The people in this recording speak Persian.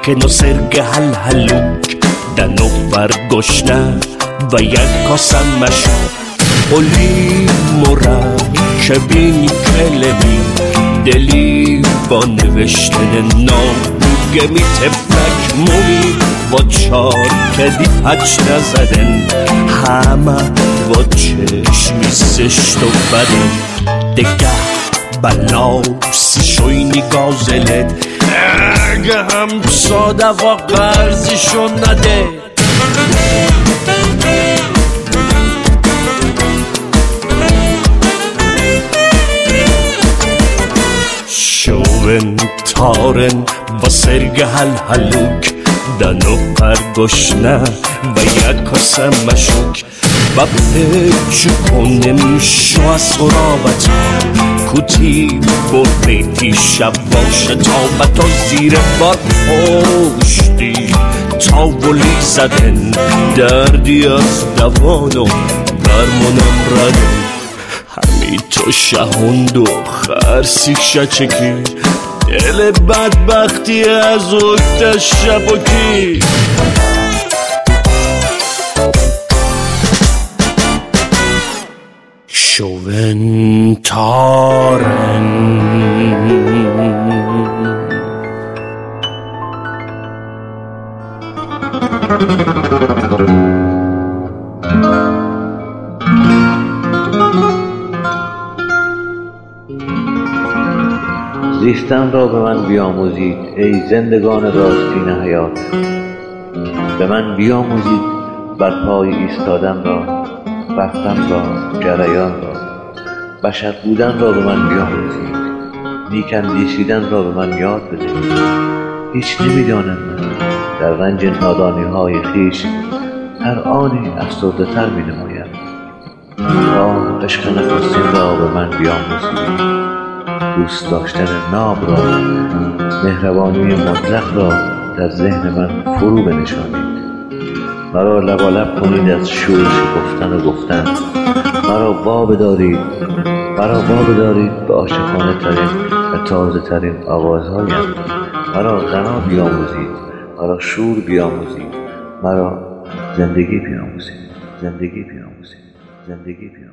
که نو سرگ هل هلوک دنو برگشنه و یک کاسه مشوک اولی مرکبین کلمی دلی با نوشتن نام گمی تفلک مومی و چار کدی حج نزدن همه و چشمی سشت و بدن دگه بلاسی شوینی گازلت اگه هم ساده و قرضشو نده شوون تارن و سرگ هل هلوک دنو پرگشنه و یک کاسه مشوک و پیچ کنم شو از سرابتا کتی بردی شب باشه تا و تا زیر بار پشتی تا ولی زدن دردی از دوانو برمونم ردن همی تو شهوند و خرسی شچکی دل بدبختی از وقت شبکی شوون تارن زیستن را به من بیاموزید ای زندگان راستین حیات به من بیاموزید بر پای ایستادن را رفتن را جریان را بشر بودن را به من بیاموزید نیک اندیشیدن را به من یاد بدهید هیچ نمیدانم من در رنج نادانی های خویش هر آنی افسرده تر می نمایم عشق نخستین را به من بیاموزید دوست داشتن ناب را مهربانی مطلق را در ذهن من فرو بنشانید مرا لبالب کنید از شور شکفتن و گفتن مرا وا بدارید به عاشقانه ترین و تازه ترین آوازهایم مرا غنا بیاموزید مرا شور بیاموزید مرا زندگی بیاموزید